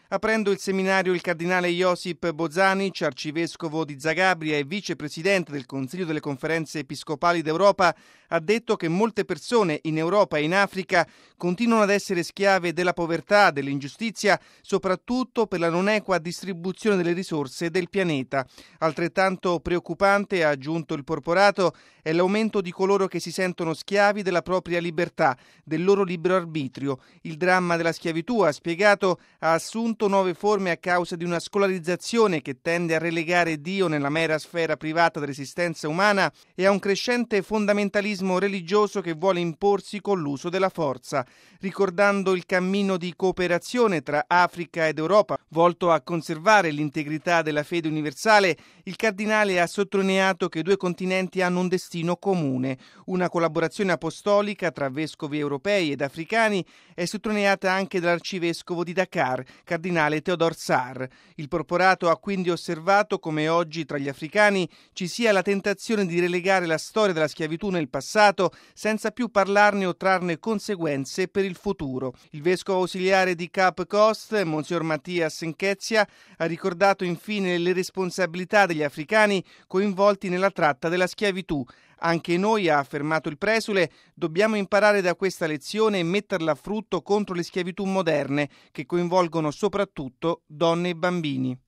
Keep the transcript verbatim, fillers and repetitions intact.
Aprendo il seminario, il cardinale Josip Bozanic, arcivescovo di Zagabria e vicepresidente del Consiglio delle Conferenze Episcopali d'Europa, ha detto che molte persone in Europa e in Africa continuano ad essere schiave della povertà, dell'ingiustizia, soprattutto per la non equa distribuzione delle risorse del pianeta. Altrettanto preoccupante, ha aggiunto il porporato, è l'aumento di coloro che si sentono schiavi della propria libertà, del loro libero arbitrio. Il dramma della schiavitù, ha spiegato, ha assunto nuove forme a causa di una scolarizzazione che tende a relegare Dio nella mera sfera privata dell'esistenza umana e a un crescente fondamentalismo religioso che vuole imporsi con l'uso della forza. Ricordando il cammino di cooperazione tra Africa ed Europa, volto a conservare l'integrità della fede universale, il cardinale ha sottolineato che i due continenti hanno un destino comune. Una collaborazione apostolica tra vescovi europei ed africani è sottolineata anche dall'arcivescovo di Dakar, cardinale Theodore Sarr. Il porporato ha quindi osservato come oggi tra gli africani ci sia la tentazione di relegare la storia della schiavitù nel passato senza più parlarne o trarne conseguenze per il futuro. Il vescovo ausiliare di Cape Coast, Monsignor Mattias Nketiah, ha ricordato infine le responsabilità degli africani coinvolti nella tratta della schiavitù. Anche noi, ha affermato il presule, dobbiamo imparare da questa lezione e metterla a frutto contro le schiavitù moderne che coinvolgono soprattutto donne e bambini.